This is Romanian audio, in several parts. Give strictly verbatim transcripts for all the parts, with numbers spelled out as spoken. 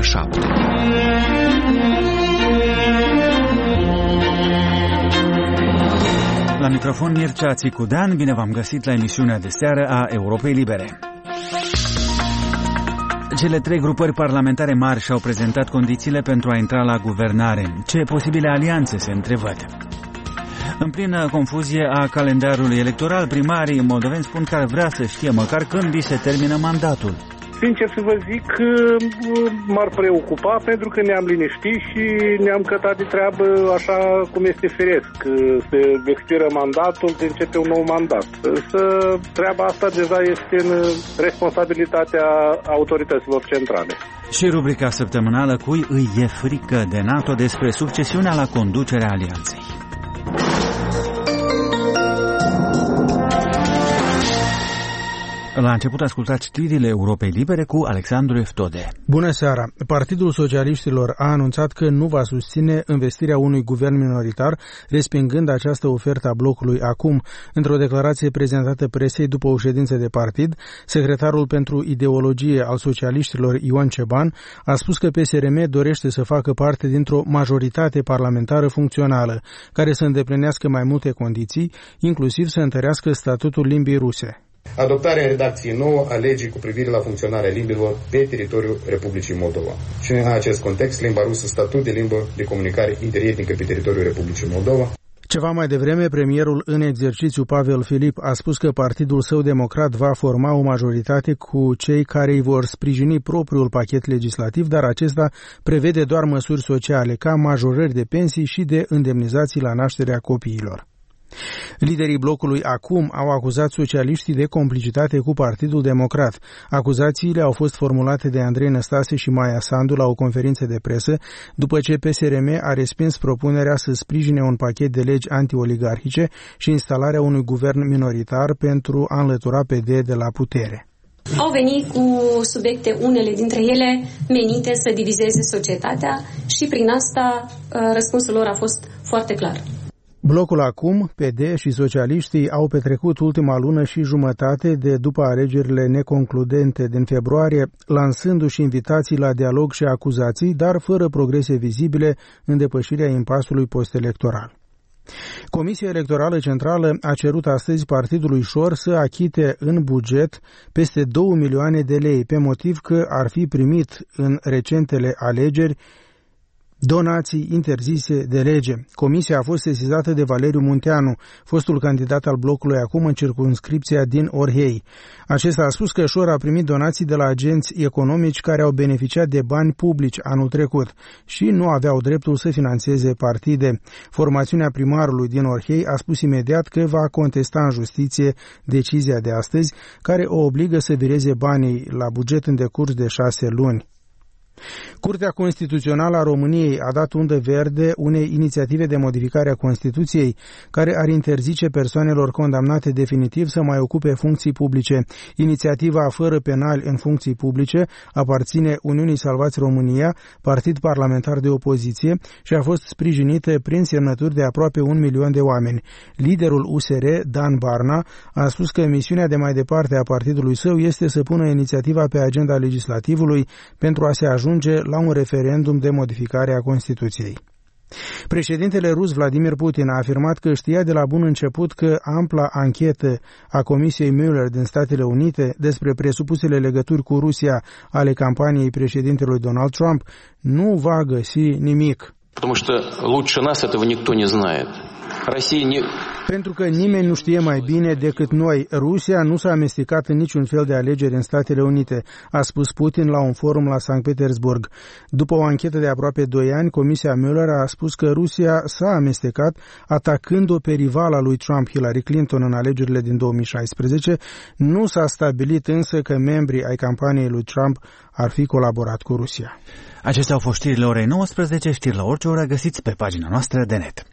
șapte. La microfon Mircea Țicudean, bine v-am găsit la emisiunea de seară a Europei Libere. Cele trei grupări parlamentare mari și-au prezentat condițiile pentru a intra la guvernare. Ce posibile alianțe se întrevăd? În plină confuzie a calendarului electoral, primarii moldoveni spun că ar vrea să știe măcar când li se termină mandatul. Sincer să vă zic că m-ar preocupa pentru că ne-am liniștit și ne-am cătat de treabă așa cum este firesc. Se expiră mandatul, se începe un nou mandat. Însă treaba asta deja este în responsabilitatea autorităților centrale. Și rubrica săptămânală Cui îi e frică de NATO despre succesiunea la conducerea alianței. La început ascultați știrile Europei Libere cu Alexandru Eftode. Bună seara! Partidul Socialiștilor a anunțat că nu va susține investirea unui guvern minoritar, respingând această ofertă a blocului acum. Într-o declarație prezentată presei după o ședință de partid, secretarul pentru ideologie al socialiștilor Ioan Ceban a spus că P S R M dorește să facă parte dintr-o majoritate parlamentară funcțională, care să îndeplinească mai multe condiții, inclusiv să întărească statutul limbii ruse. Adoptarea în redacție nouă a legii cu privire la funcționarea limbilor pe teritoriul Republicii Moldova. Și în acest context, limba rusă statut de limbă de comunicare interetnică pe teritoriul Republicii Moldova. Ceva mai devreme, premierul în exercițiu Pavel Filip a spus că partidul său democrat va forma o majoritate cu cei care îi vor sprijini propriul pachet legislativ, dar acesta prevede doar măsuri sociale, ca majorări de pensii și de indemnizații la nașterea copiilor. Liderii blocului acum au acuzat socialiștii de complicitate cu Partidul Democrat. Acuzațiile au fost formulate de Andrei Năstase și Maia Sandu la o conferință de presă, după ce P S R M a respins propunerea să sprijine un pachet de legi anti-oligarhice și instalarea unui guvern minoritar pentru a înlătura P D de la putere. Au venit cu subiecte, unele dintre ele menite să divizeze societatea și prin asta răspunsul lor a fost foarte clar. Blocul acum, P D și socialiștii au petrecut ultima lună și jumătate de după alegerile neconcludente din februarie, lansându-și invitații la dialog și acuzații, dar fără progrese vizibile în depășirea impasului postelectoral. Comisia Electorală Centrală a cerut astăzi Partidului Șor să achite în buget peste două milioane de lei, pe motiv că ar fi primit în recentele alegeri donații interzise de lege. Comisia a fost sesizată de Valeriu Munteanu, fostul candidat al blocului acum în circumscripția din Orhei. Acesta a spus că Șor a primit donații de la agenți economici care au beneficiat de bani publici anul trecut și nu aveau dreptul să finanțeze partide. Formațiunea primarului din Orhei a spus imediat că va contesta în justiție decizia de astăzi, care o obligă să vireze banii la buget în decurs de șase luni. Curtea Constituțională a României a dat undă verde unei inițiative de modificare a Constituției care ar interzice persoanelor condamnate definitiv să mai ocupe funcții publice. Inițiativa fără penali în funcții publice aparține Uniunii Salvați România, partid parlamentar de opoziție, și a fost sprijinită prin semnături de aproape un milion de oameni. Liderul U S R, Dan Barna, a spus că misiunea de mai departe a partidului său este să pună inițiativa pe agenda legislativului pentru a se ajunge la un referendum de modificare a Constituției. Președintele rus Vladimir Putin a afirmat că știa de la bun început că ampla anchetă a Comisiei Mueller din Statele Unite despre presupusele legături cu Rusia ale campaniei președintelui Donald Trump nu va găsi nimic. Потому что лучше нас этого никто не знает. Россия не... Pentru că nimeni nu știe mai bine decât noi. Rusia nu s-a amestecat în niciun fel de alegeri în Statele Unite, a spus Putin la un forum la Sankt Petersburg. După o anchetă de aproape doi ani, Comisia Mueller a spus că Rusia s-a amestecat atacând-o pe rivala lui Trump, Hillary Clinton, în alegerile din două mii șaisprezece. Nu s-a stabilit însă că membrii ai campaniei lui Trump ar fi colaborat cu Rusia. Acestea au fost știrile orei nouăsprezece, știri la orice oră găsiți pe pagina noastră de net.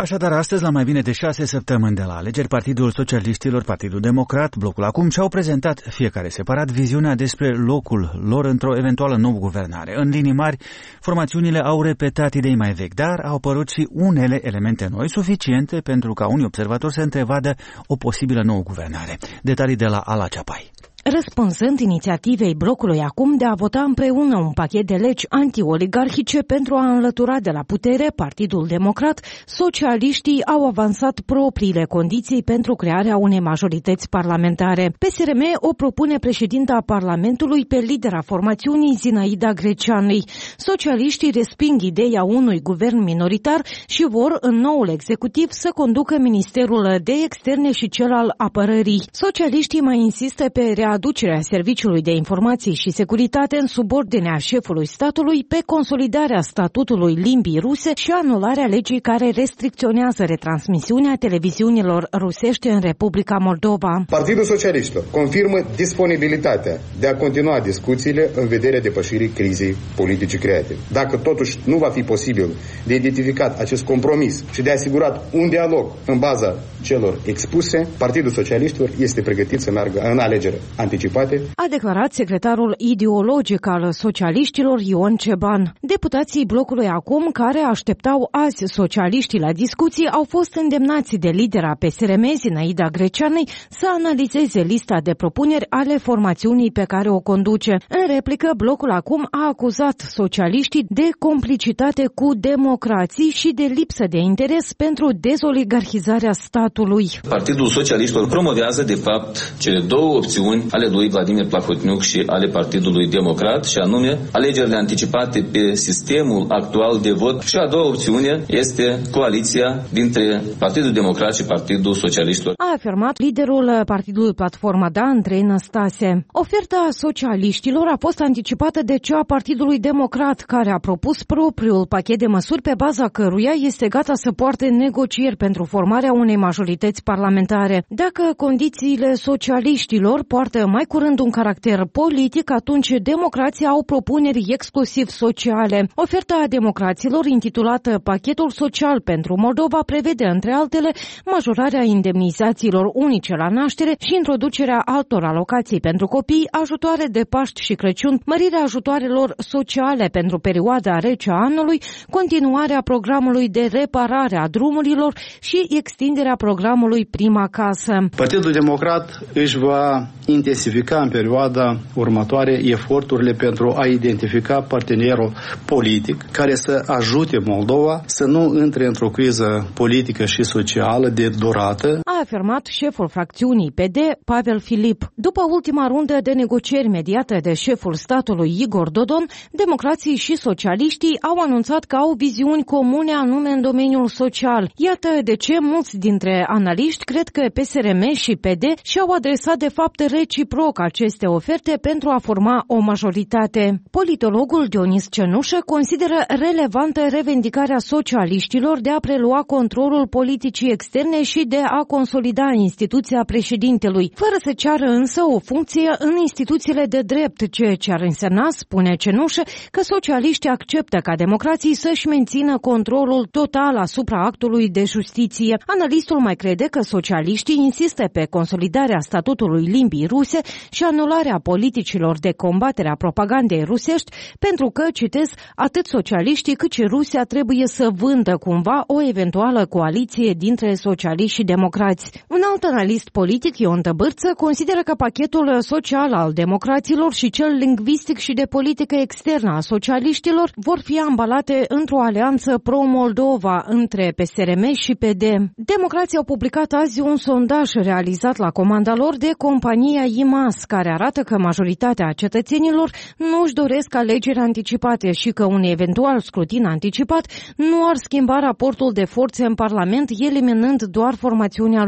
Așadar, astăzi, la mai bine de șase săptămâni de la alegeri, Partidul Socialiștilor, Partidul Democrat, Blocul Acum și-au prezentat fiecare separat viziunea despre locul lor într-o eventuală nouă guvernare. În linii mari, formațiunile au repetat idei mai vechi, dar au apărut și unele elemente noi suficiente pentru ca unii observatori să întrevadă o posibilă nouă guvernare. Detalii de la Ala Ceapai. Răspunzând inițiativei Blocului Acum de a vota împreună un pachet de legi anti-oligarhice pentru a înlătura de la putere Partidul Democrat, socialiștii au avansat propriile condiții pentru crearea unei majorități parlamentare. P S R M o propune președinta Parlamentului pe lidera formațiunii Zinaida Greceanui. Socialiștii resping ideea unui guvern minoritar și vor în noul executiv să conducă Ministerul de Externe și cel al Apărării. Socialiștii mai insistă pe readucerea Serviciului de Informații și Securitate în subordinea șefului statului, pe consolidarea statutului limbii ruse și anularea legii care restricționează retransmisiunea televiziunilor rusești în Republica Moldova. Partidul Socialiștilor confirmă disponibilitatea de a continua discuțiile în vederea depășirii crizei politice create. Dacă totuși nu va fi posibil de identificat acest compromis și de asigurat un dialog în baza celor expuse, Partidul Socialiștilor este pregătit să meargă în alegere anticipate, a declarat secretarul ideologic al socialiștilor Ion Ceban. Deputații Blocului Acum, care așteptau azi socialiștii la discuții, au fost îndemnați de lidera P S R M, Zinaida Greceanei, să analizeze lista de propuneri ale formațiunii pe care o conduce. În replică, Blocul Acum a acuzat socialiștii de complicitate cu democrații și de lipsă de interes pentru dezoligarhizarea statului. Partidul Socialiștilor promovează, de fapt, cele două opțiuni ale lui Vladimir Plahotniuc și ale Partidului Democrat, și anume alegerile anticipate pe sistemul actual de vot, și a doua opțiune este coaliția dintre Partidul Democrat și Partidul Socialiștilor. A afirmat liderul Partidului Platforma Da, Andrei Năstase. Oferta socialiștilor a fost anticipată de cea a Partidului Democrat, care a propus propriul pachet de măsuri pe baza căruia este gata să poarte negocieri pentru formarea unei majorități parlamentare. Dacă condițiile socialiștilor poartă mai curând un caracter politic, atunci democrații au propuneri exclusiv sociale. Oferta democraților, intitulată Pachetul Social pentru Moldova, prevede, între altele, majorarea indemnizațiilor unice la naștere și introducerea altor alocații pentru copii, ajutoare de Paști și Crăciun, mărirea ajutoarelor sociale pentru perioada rece a anului, continuarea programului de reparare a drumurilor și extinderea programului Prima Casă. Partidul Democrat își va intensifica în perioada următoare eforturile pentru a identifica partenerul politic care să ajute Moldova să nu intre într-o criză politică și socială de durată, a afirmat șeful fracțiunii P D, Pavel Filip. După ultima rundă de negocieri mediată de șeful statului Igor Dodon, democrații și socialiștii au anunțat că au viziuni comune anume în domeniul social. Iată de ce mulți dintre analiști cred că P S R M și P D și-au adresat de fapt reciproc aceste oferte pentru a forma o majoritate. Politologul Dionis Cenușă consideră relevantă revendicarea socialiștilor de a prelua controlul politicii externe și de a consolida instituția președintelui, fără să ceară însă o funcție în instituțiile de drept, ceea ce ar însemna, spune Cenușă, că socialiștii acceptă ca democrații să-și mențină controlul total asupra actului de justiție. Analistul mai crede că socialiștii insistă pe consolidarea statutului limbii ruse și anularea politicilor de combatere a propagandei rusești, pentru că, citez, atât socialiștii cât și Rusia trebuie să vândă cumva o eventuală coaliție dintre socialiști și democrați. Un alt analist politic, Ion Tăbârță, consideră că pachetul social al democraților și cel lingvistic și de politică externă a socialiștilor vor fi ambalate într-o alianță pro-Moldova între P S R M și P D. Democrații au publicat azi un sondaj realizat la comanda lor de compania I M A S, care arată că majoritatea cetățenilor nu își doresc alegeri anticipate și că un eventual scrutin anticipat nu ar schimba raportul de forțe în Parlament, eliminând doar formațiunea lui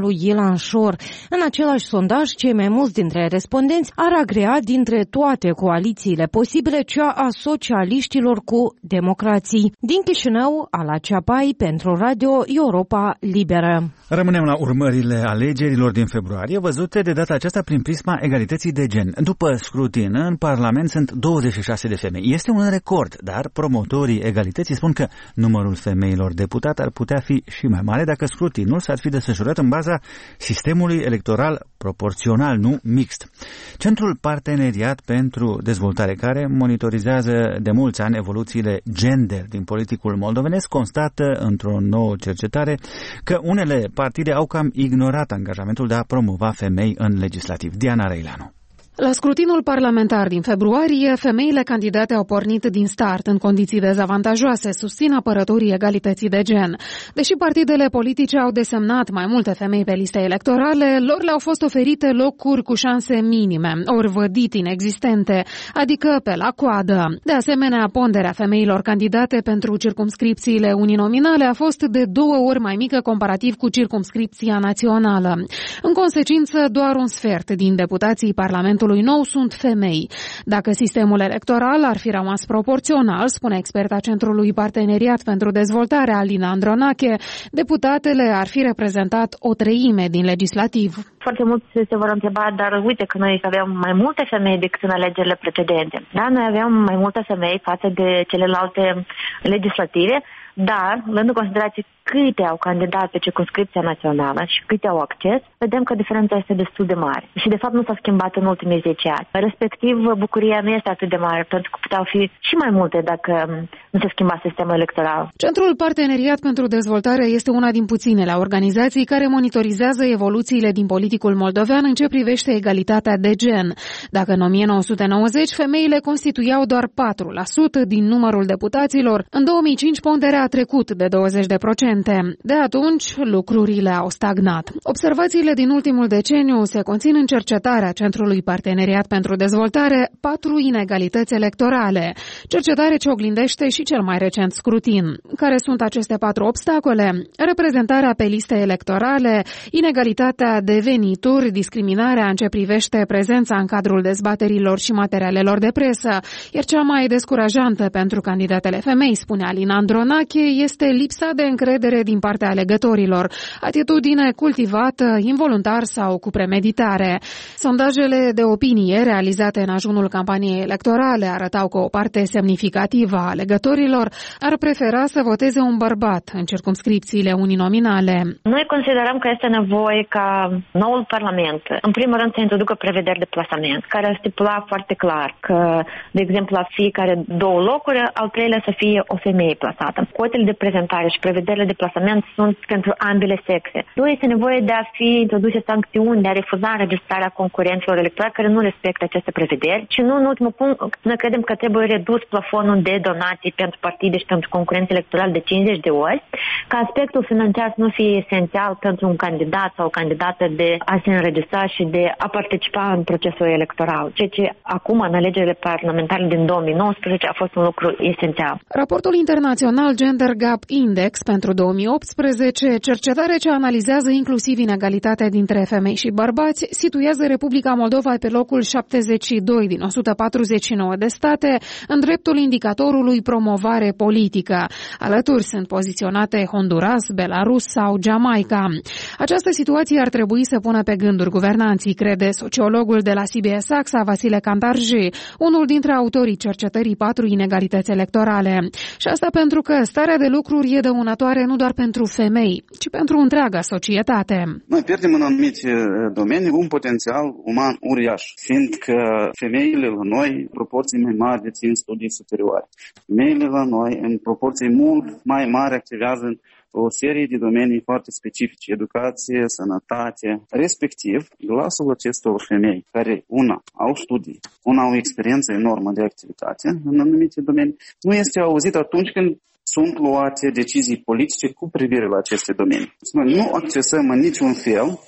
lui Ilan Șor. În același sondaj, cei mai mulți dintre respondenți ar agrea dintre toate coalițiile posibile cea a socialiștilor cu democrații. Din Chișinău, Ala Ceapai, pentru Radio Europa Liberă. Rămânem la urmările alegerilor din februarie, văzute de data aceasta prin prisma egalității de gen. După scrutin, în Parlament sunt douăzeci și șase de femei. Este un record, dar promotorii egalității spun că numărul femeilor deputate ar putea fi și mai mare dacă scrutinul s-ar fi desfășurat în baza sistemului electoral proporțional, nu mixt. Centrul Parteneriat pentru Dezvoltare, care monitorizează de mulți ani evoluțiile gender din politicul moldovenesc, constată într-o nouă cercetare că unele partide au cam ignorat angajamentul de a promova femei în legislativ. Diana Răileanu. La scrutinul parlamentar din februarie, femeile candidate au pornit din start în condiții dezavantajoase, susțin apărătorii egalității de gen. Deși partidele politice au desemnat mai multe femei pe liste electorale, lor le-au fost oferite locuri cu șanse minime, ori vădit inexistente, adică pe la coadă. De asemenea, ponderea femeilor candidate pentru circumscripțiile uninominale a fost de două ori mai mică comparativ cu circumscripția națională. În consecință, doar un sfert din deputații Parlamentului nou sunt femei. Dacă sistemul electoral ar fi rămas proporțional, spune experta Centrului Parteneriat pentru Dezvoltare, Alina Andronache, deputatele ar fi reprezentat o treime din legislativ. Foarte mulți se vor întreba, dar uite că noi aveam mai multe femei decât în alegerile precedente. Da, noi aveam mai multe femei față de celelalte legislative, dar, luând în considerație câte au candidat pe circumscripția națională și câte au acces, vedem că diferența este destul de mare. Și, de fapt, nu s-a schimbat în ultimii zece ani. Respectiv, bucuria nu este atât de mare, pentru că puteau fi și mai multe dacă nu se schimba sistemul electoral. Centrul Parteneriat pentru Dezvoltare este una din puținele organizații care monitorizează evoluțiile din politicul moldovean în ce privește egalitatea de gen. Dacă în o mie nouă sute nouăzeci femeile constituiau doar patru la sută din numărul deputaților, în două mii cinci ponderea a trecut de douăzeci la sută. De atunci, lucrurile au stagnat. Observațiile din ultimul deceniu se conțin în cercetarea Centrului Parteneriat pentru Dezvoltare patru inegalități electorale, cercetare ce oglindește și cel mai recent scrutin. Care sunt aceste patru obstacole? Reprezentarea pe liste electorale, inegalitatea de venituri, discriminarea în ce privește prezența în cadrul dezbaterilor și materialelor de presă, iar cea mai descurajantă pentru candidatele femei, spune Alina Andronache, este lipsa de încredere din partea alegătorilor, atitudine cultivată, involuntar sau cu premeditare. Sondajele de opinie realizate în ajunul campaniei electorale arătau că o parte semnificativă a alegătorilor ar prefera să voteze un bărbat în circumscripțiile uninominale. Noi considerăm că este nevoie ca noul Parlament, în primul rând, să introducă prevederi de plasament, care ar stipula foarte clar că, de exemplu, la fiecare două locuri, al treilea să fie o femeie plasată. Cotele de prezentare și prevederile de plasament sunt pentru ambele sexe. Nu este nevoie de a fi introduse sancțiuni de a refuza înregistrarea concurenților electorali care nu respectă aceste prevederi. Și nu, în ultimul punct, noi credem că trebuie redus plafonul de donații pentru partide și pentru concurenți electorali de cincizeci de ori, ca aspectul financiar să nu fie esențial pentru un candidat sau o candidată de a se înregistra și de a participa în procesul electoral. Ceea ce acum, în alegerile parlamentare din două mii nouăsprezece, a fost un lucru esențial. Raportul internațional Gender Gap Index pentru două mii optsprezece, cercetare ce analizează inclusiv inegalitatea dintre femei și bărbați, situează Republica Moldova pe locul șaptezeci și doi din o sută patruzeci și nouă de state în dreptul indicatorului promovare politică. Alături sunt poziționate Honduras, Belarus sau Jamaica. Această situație ar trebui să pună pe gânduri guvernanții, crede sociologul de la C B S AXA, Vasile Cantarji, unul dintre autorii cercetării patru inegalități electorale. Și asta pentru că starea de lucruri e dăunătoare nu doar pentru femei, ci pentru întreaga societate. Noi pierdem în anumite domenii un potențial uman uriaș, fiindcă femeile la noi în proporții mai mari dețin studii superioare. Femeile la noi în proporții mult mai mari activează o serie de domenii foarte specifice, educație, sănătate, respectiv glasul acestor femei, care una au studii, una au experiență enormă de activitate în anumite domenii, nu este auzit atunci când sunt luate decizii politice cu privire la aceste domenii. Noi nu accesăm în niciun fel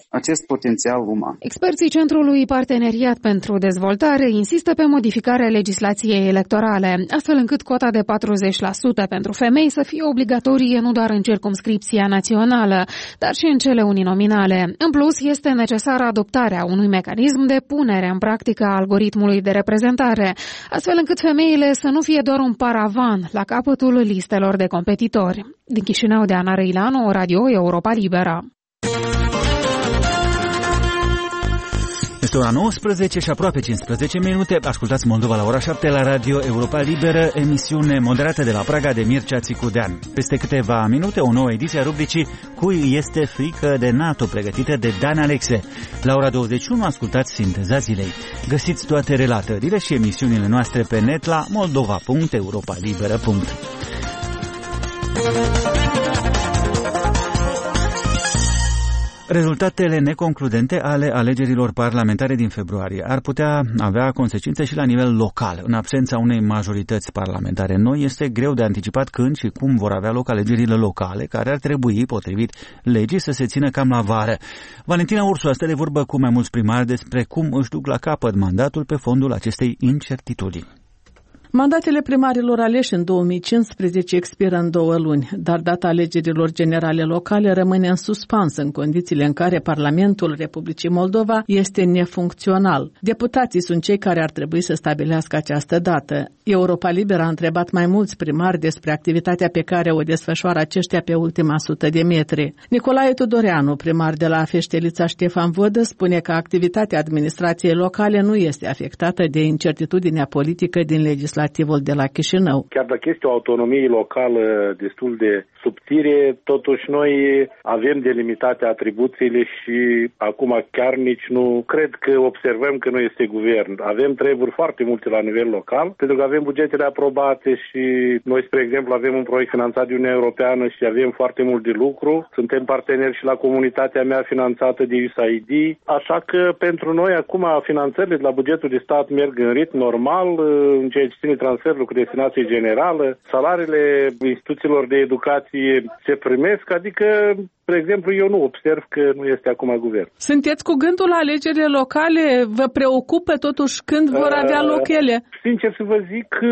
acest potențial uman. Experții Centrului Parteneriat pentru Dezvoltare insistă pe modificarea legislației electorale, astfel încât cota de patruzeci la sută pentru femei să fie obligatorie nu doar în circumscripția națională, dar și în cele uninominale. În plus, este necesară adoptarea unui mecanism de punere în practică a algoritmului de reprezentare, astfel încât femeile să nu fie doar un paravan la capătul listelor de competitori. Din Chișinău, de Ana Răilanu, Radio Europa Liberă. Este ora nouăsprezece și aproape cincisprezece minute. Ascultați Moldova la ora șapte la Radio Europa Liberă, emisiune moderată de la Praga de Mircea Țicudean. Peste câteva minute, o nouă ediție a rubricii Cui este frică de NATO, pregătită de Dan Alexe. La ora douăzeci și unu ascultați Sinteza zilei. Găsiți toate relatările și emisiunile noastre pe net la moldova punct europa liberă punct ro. Rezultatele neconcludente ale alegerilor parlamentare din februarie ar putea avea consecințe și la nivel local. În absența unei majorități parlamentare noi, este greu de anticipat când și cum vor avea loc alegerile locale, care ar trebui, potrivit legii, să se țină cam la vară. Valentina Ursu stă de vorbă cu mai mulți primari despre cum își duc la capăt mandatul pe fondul acestei incertitudini. Mandatele primarilor aleși în două mii cincisprezece expiră în două luni, dar data alegerilor generale locale rămâne în suspans în condițiile în care Parlamentul Republicii Moldova este nefuncțional. Deputații sunt cei care ar trebui să stabilească această dată. Europa Liberă a întrebat mai mulți primari despre activitatea pe care o desfășoară aceștia pe ultima sută de metri. Nicolae Tudoreanu, primar de la Feștelița Ștefan Vodă, spune că activitatea administrației locale nu este afectată de incertitudinea politică din legislație de la Chișinău. Chiar dacă este o autonomie locală destul de subțire, totuși noi avem delimitate atribuțiile și acum chiar nici nu cred că observăm că nu este guvern. Avem treburi foarte multe la nivel local, pentru că avem bugetele aprobate și noi, spre exemplu, avem un proiect finanțat de Uniunea Europeană și avem foarte mult de lucru. Suntem parteneri și la comunitatea mea finanțată de U S A I D, așa că pentru noi acum finanțările de la bugetul de stat merg în ritm normal, în ceea ce ține transferul cu destinație generală, salariile instituțiilor de educație se primesc, adică, spre exemplu, eu nu observ că nu este acum guvern. Sunteți cu gândul la alegerile locale? Vă preocupă totuși când vor avea loc ele? Sincer să vă zic că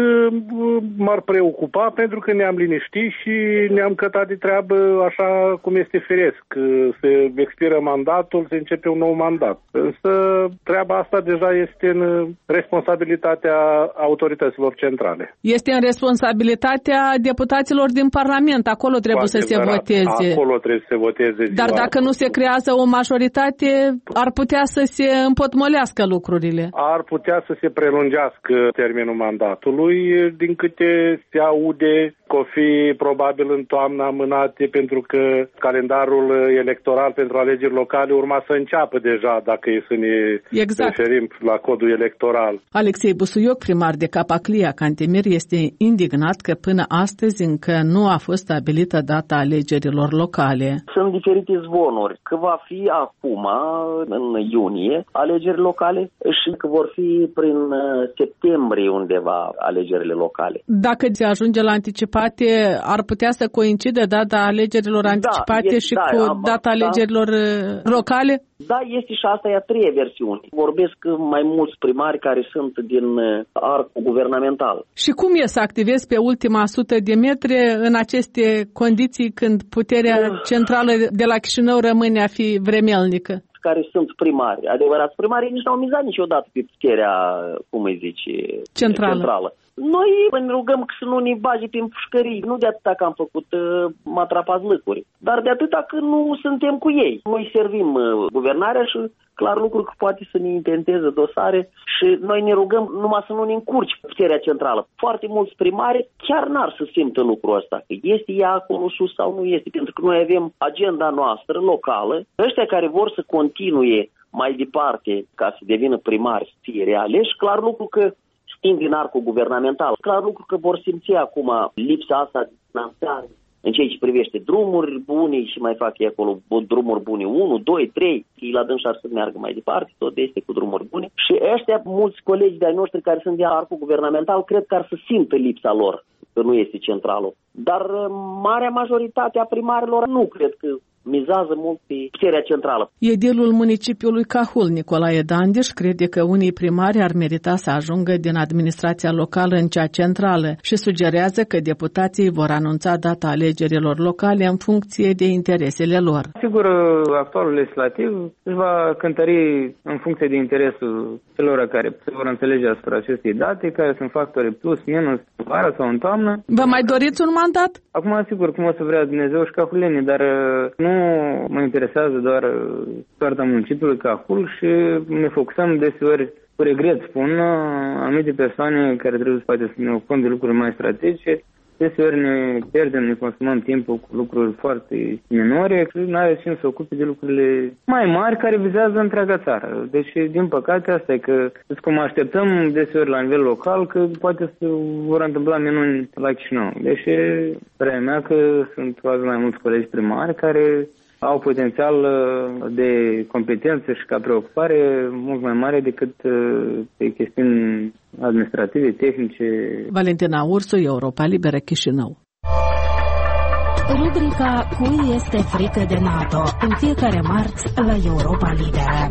m-ar preocupa pentru că ne-am liniștit și ne-am cătat de treabă așa cum este firesc. Se expiră mandatul, se începe un nou mandat. Însă treaba asta deja este în responsabilitatea autorităților centrale. Este în responsabilitatea deputaților din Parlament. Acolo trebuie Foarte să se voteze. Acolo trebuie să se voteze. Dar dacă nu se creează o majoritate, ar putea să se împotmolească lucrurile. Ar putea să se prelungească termenul mandatului. Din câte se aude, că o fi probabil în toamnă amânate pentru că calendarul electoral pentru alegeri locale urma să înceapă deja, dacă e să ne exact. referim la codul electoral. Alexei Busuioc, primar de Capaclia Cantemir, este indignat că până astăzi încă nu a fost stabilită data alegerilor locale. Sunt diferite zvonuri că va fi acum, în iunie, alegeri locale și că vor fi prin septembrie undeva alegerile locale. Dacă se ajunge la anticipate, ar putea să coincide data alegerilor anticipate da, e, și da, cu am, data da. alegerilor locale? Da, este și asta e a treia versiune. Vorbesc mai mulți primari care sunt din arcul guvernamental. Și cum e să activezi pe ultima sută de metri în aceste condiții când puterea centrală de la Chișinău rămâne a fi vremelnică? Care sunt primari, adevărați primari, nici n-au mizat niciodată pe puterea, cum îi zice, centrală. centrală. Noi ne rugăm că să nu ne bage prin pușcării, nu de atâta că am făcut uh, matrapazlăcuri, dar de atâta că nu suntem cu ei. Noi servim uh, guvernarea și clar lucru că poate să ne intenteze dosare și noi ne rugăm numai să nu ne încurci puterea centrală. Foarte mulți primari chiar n-ar să simtă lucrul ăsta, că este ea acolo sus sau nu este, pentru că noi avem agenda noastră locală, ăștia care vor să continue mai departe ca să devină primari, să fie realeși, clar lucru că știm din arcul guvernamental, clar lucru că vor simți acum lipsa asta de finanțare în ceea ce privește drumuri bune și mai fac ei acolo drumuri bune unu, doi, trei, ei la dâns ar să meargă mai departe, tot este cu drumuri bune. Și ăștia, mulți colegi de-ai noștri care sunt din arcul guvernamental, cred că ar să simtă lipsa lor, că nu este centralul. Dar marea majoritate a primarilor nu cred că mizează mult pe puterea centrală. Edilul municipiului Cahul, Nicolae Dandiș, crede că unii primari ar merita să ajungă din administrația locală în cea centrală și sugerează că deputații vor anunța data alegerilor locale în funcție de interesele lor. Sigur, actualul legislativ își va cântări în funcție de interesul celor care se vor înțelege asupra acestei date, care sunt factori plus, minus, vara sau în toamnă. Vă mai doriți un mandat? Acum, sigur, cum o să vrea Dumnezeu și cahulenii, dar nu mă interesează doar soarta municipiului Cahul și ne focusăm deseori, cu regret spun, anumite persoane care trebuie să poate să ne ocupăm de lucruri mai strategice. Deseori ne pierdem, ne consumăm timpul cu lucruri foarte minore și nu are cine să ocupe de lucrurile mai mari care vizează întreaga țară. Deci, din păcate, asta e că, cum așteptăm deseori la nivel local, că poate să vor întâmpla minuni la Chișinău. Deci, părerea mea că sunt probabil mai mulți colegi primari care au potențial de competență și ca preocupare mult mai mare decât pe chestiuni administrative, tehnice. Valentina Ursu, Europa Liberă, Chișinău. Rubrica Cui este frică de NATO? În fiecare marți la Europa Liberă.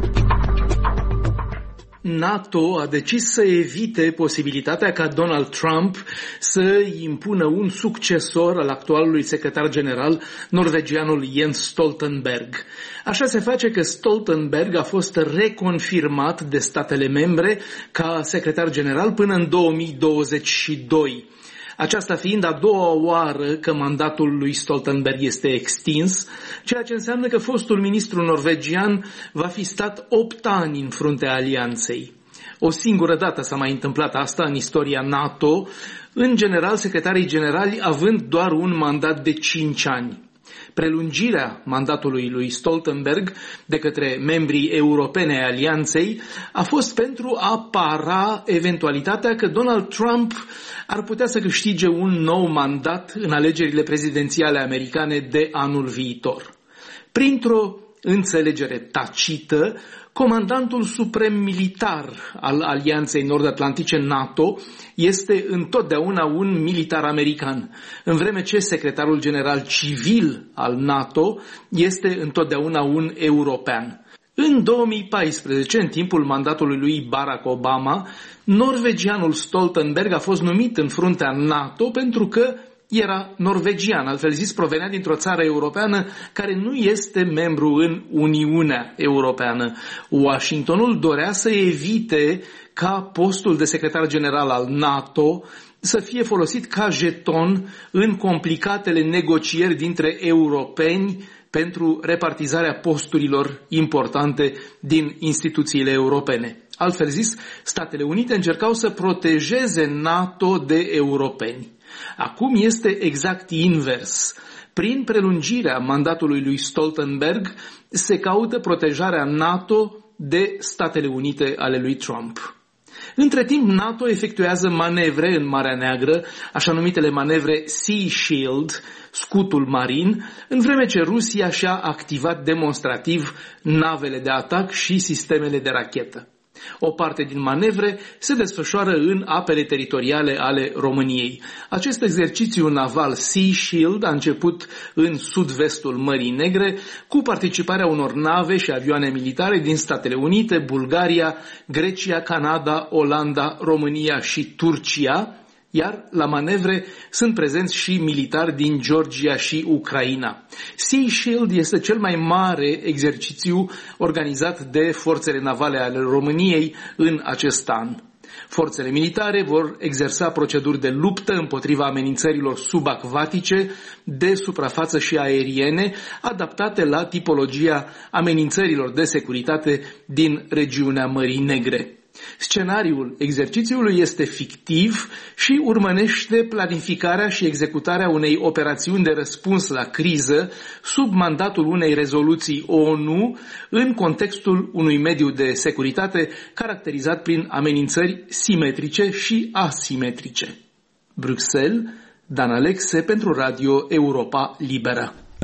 NATO a decis să evite posibilitatea ca Donald Trump să impună un succesor al actualului secretar general, norvegianul Jens Stoltenberg. Așa se face că Stoltenberg a fost reconfirmat de statele membre ca secretar general până în două mii douăzeci și doi. Aceasta fiind a doua oară că mandatul lui Stoltenberg este extins, ceea ce înseamnă că fostul ministru norvegian va fi stat opt ani în fruntea alianței. O singură dată s-a mai întâmplat asta în istoria NATO, în general secretarii generali având doar un mandat de cinci ani. Prelungirea mandatului lui Stoltenberg de către membrii europene ai alianței a fost pentru a para eventualitatea că Donald Trump ar putea să câștige un nou mandat în alegerile prezidențiale americane de anul viitor. Printr-o înțelegere tacită, comandantul suprem militar al Alianței Nord-Atlantice NATO este întotdeauna un militar american, în vreme ce secretarul general civil al NATO este întotdeauna un european. În două mii paisprezece, în timpul mandatului lui Barack Obama, norvegianul Stoltenberg a fost numit în fruntea NATO pentru că era norvegian, altfel zis provenea dintr-o țară europeană care nu este membru în Uniunea Europeană. Washingtonul dorea să evite ca postul de secretar general al NATO să fie folosit ca jeton în complicatele negocieri dintre europeni pentru repartizarea posturilor importante din instituțiile europene. Altfel zis, Statele Unite încercau să protejeze NATO de europeni. Acum este exact invers. Prin prelungirea mandatului lui Stoltenberg se caută protejarea NATO de Statele Unite ale lui Trump. Între timp, NATO efectuează manevre în Marea Neagră, așa numitele manevre Sea Shield, scutul marin, în vreme ce Rusia și-a activat demonstrativ navele de atac și sistemele de rachetă. O parte din manevre se desfășoară în apele teritoriale ale României. Acest exercițiu naval Sea Shield a început în sud-vestul Mării Negre cu participarea unor nave și avioane militare din Statele Unite, Bulgaria, Grecia, Canada, Olanda, România și Turcia, iar la manevre sunt prezenți și militari din Georgia și Ucraina. Sea Shield este cel mai mare exercițiu organizat de forțele navale ale României în acest an. Forțele militare vor exersa proceduri de luptă împotriva amenințărilor subacvatice, de suprafață și aeriene, adaptate la tipologia amenințărilor de securitate din regiunea Mării Negre. Scenariul exercițiului este fictiv și urmărește planificarea și executarea unei operațiuni de răspuns la criză sub mandatul unei rezoluții O N U în contextul unui mediu de securitate caracterizat prin amenințări simetrice și asimetrice. Bruxelles, Dan Alexe pentru Radio Europa Liberă. În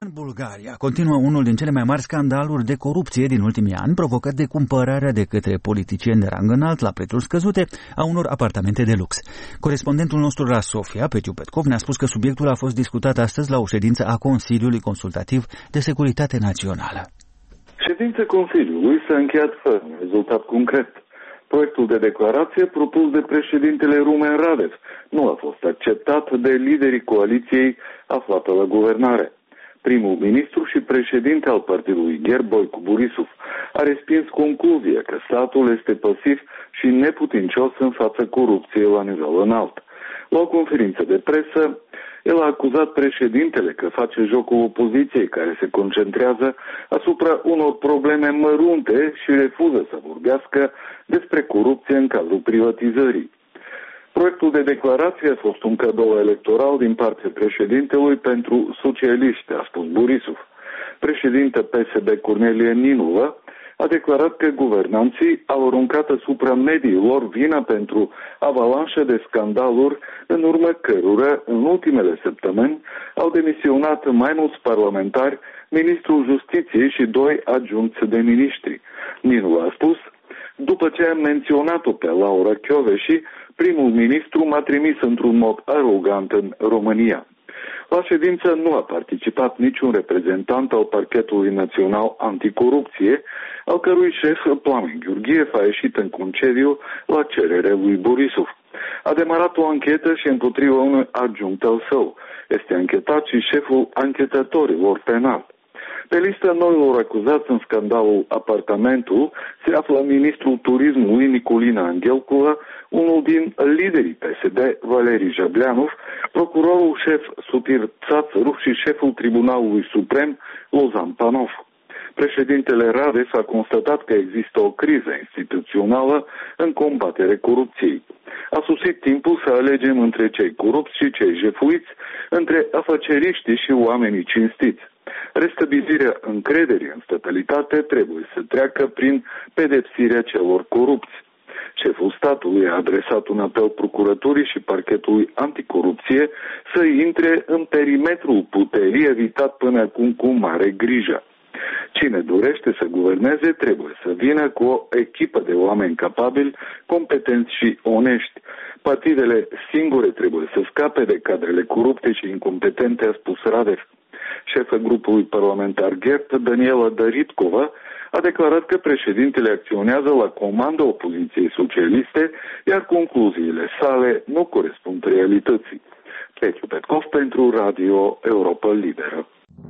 În Bulgaria continuă unul din cele mai mari scandaluri de corupție din ultimii ani, provocat de cumpărarea de către politicieni de rang înalt la prețuri scăzute a unor apartamente de lux. Corespondentul nostru la Sofia, Petiu Petkov, ne-a spus că subiectul a fost discutat astăzi la o ședință a Consiliului Consultativ de Securitate Națională. Ședința Consiliului s-a încheiat fără un rezultat concret. Proiectul de declarație propus de președintele Rumen Radev nu a fost acceptat de liderii coaliției aflată la guvernare. Primul ministru și președinte al partidului Gher, Boicu Borisov, a respins concluzia că statul este pasiv și neputincios în fața corupției la nivel înalt. La o conferință de presă, el a acuzat președintele că face jocul opoziției, care se concentrează asupra unor probleme mărunte și refuză să vorbească despre corupție în cadrul privatizării. Proiectul de declarație a fost un cadou electoral din partea președintelui pentru socialiști, a spus Borisov. Președinte P S D Cornelia Ninova a declarat că guvernanții au aruncat asupra mediilor vina pentru avalanșă de scandaluri, în urmă cărora, în ultimele săptămâni, au demisionat mai mulți parlamentari, ministrul justiției și doi adjuncți de miniștri. Ninova a spus: după ce am menționat-o pe Laura Kövesi, primul ministru m-a trimis într-un mod arogant în România. La ședință nu a participat niciun reprezentant al Parchetului Național Anticorupție, al cărui șef, Plamen Gheorghiев, a ieșit în concediu la cerere lui Borisov. A demarat o anchetă și împotriva unui adjunct al său. Este anchetat și șeful anchetatorilor penali. Pe lista noilor acuzați în scandalul Apartamentul se află ministrul turismului Nicolina Angelcova, unul din liderii P S D, Valeri Jableanov, procurorul șef Sutir Țațăru și șeful Tribunalului Suprem, Lozan Panov. Președintele Radev a constatat că există o criză instituțională în combatere corupției. A sosit timpul să alegem între cei corupți și cei jefuiți, între afaceriștii și oamenii cinstiți. Restabilirea încrederii în statalitate trebuie să treacă prin pedepsirea celor corupți. Șeful statului a adresat un apel procuraturii și parchetului anticorupție să intre în perimetrul puterii evitat până acum cu mare grijă. Cine dorește să guverneze trebuie să vină cu o echipă de oameni capabili, competenți și onești. Partidele singure trebuie să scape de cadrele corupte și incompetente, a spus Radev. Șefa grupului parlamentar Gert, Daniela Dăritkova, a declarat că președintele acționează la comanda opoziției socialiste, iar concluziile sale nu corespund realității. Petiu Petkov pentru Radio Europa Liberă.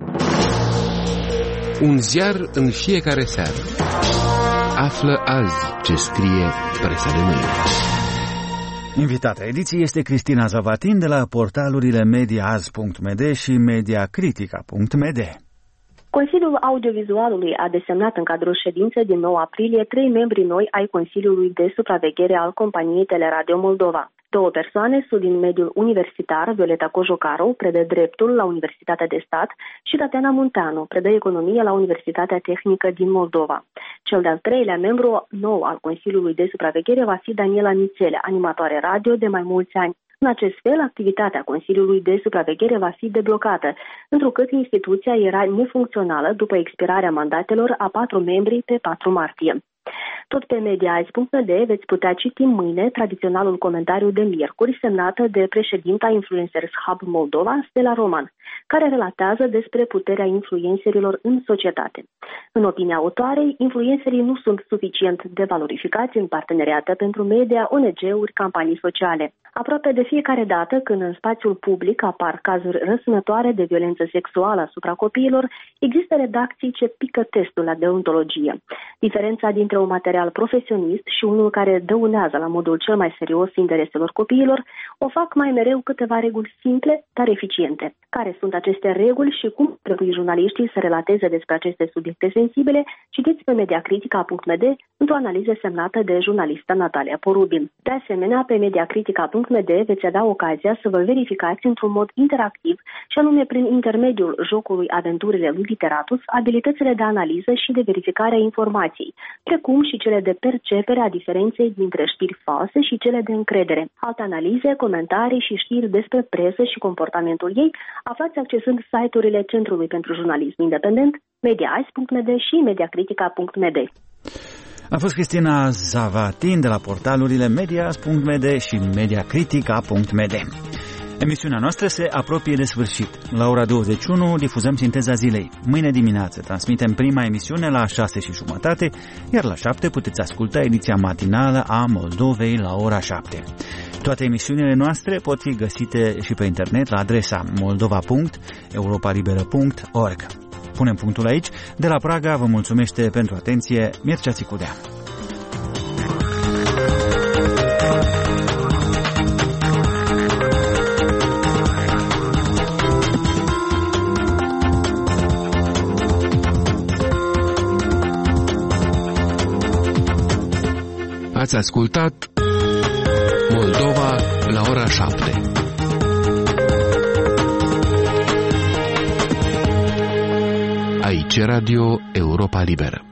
Un ziar în fiecare seară. Află azi ce scrie presa de mâine. Invitata ediției este Cristina Zavatin de la portalurile mediaaz punct m d și mediacritica punct m d. Consiliul Audiovizualului a desemnat în cadrul ședinței din nouă aprilie trei membri noi ai Consiliului de Supraveghere al companiei Teleradio Moldova. Două persoane sunt din mediul universitar, Violeta Cojocaru, predă dreptul la Universitatea de Stat, și Tatiana Munteanu, predă economie la Universitatea Tehnică din Moldova. Cel de-al treilea membru nou al Consiliului de Supraveghere va fi Daniela Nițele, animatoare radio de mai mulți ani. În acest fel, activitatea Consiliului de Supraveghere va fi deblocată, întrucât instituția era nefuncțională după expirarea mandatelor a patru membri pe patru martie. Tot pe mediaaz punct m d veți putea citi mâine tradiționalul comentariu de miercuri semnată de președinta Influencers Hub Moldova, Stella Roman, care relatează despre puterea influencerilor în societate. În opinia autoarei, influencerii nu sunt suficient de valorificați în parteneriate pentru media, O N G-uri, campanii sociale. Aproape de fiecare dată când în spațiul public apar cazuri răsunătoare de violență sexuală asupra copiilor, există redacții ce pică testul la deontologie. Diferența dintre un material profesionist și unul care dăunează la modul cel mai serios intereselor copiilor o fac mai mereu câteva reguli simple, dar eficiente. Care sunt aceste reguli și cum trebuie jurnaliștii să relateze despre aceste subiecte sensibile, citiți pe mediacritica punct m d într-o analiză semnată de jurnalista Natalia Porubin. De asemenea, pe mediacritica punct m d veți avea ocazia să vă verificați într-un mod interactiv și anume prin intermediul jocului Aventurile lui Literatus, abilitățile de analiză și de verificare a informației, precum și cele cele de percepere a diferenței dintre știri false și cele de încredere. Alte analize, comentarii și știri despre presă și comportamentul ei aflați accesând site-urile Centrului pentru Jurnalism Independent, mediaise punct m d și mediacritica punct m d. A fost Cristina Zavatin de la portalurile medias punct m d și mediacritica punct m d. Emisiunea noastră se apropie de sfârșit. La ora douăzeci și unu difuzăm Sinteza Zilei. Mâine dimineață transmitem prima emisiune la șase și jumătate, iar la șapte puteți asculta ediția matinală a Moldovei la ora șapte. Toate emisiunile noastre pot fi găsite și pe internet la adresa moldova punct europa liberă punct org. Punem punctul aici. De la Praga vă mulțumește pentru atenție Mircea Țicudea. Ați ascultat Moldova la ora șapte. Aici Radio Europa Liberă.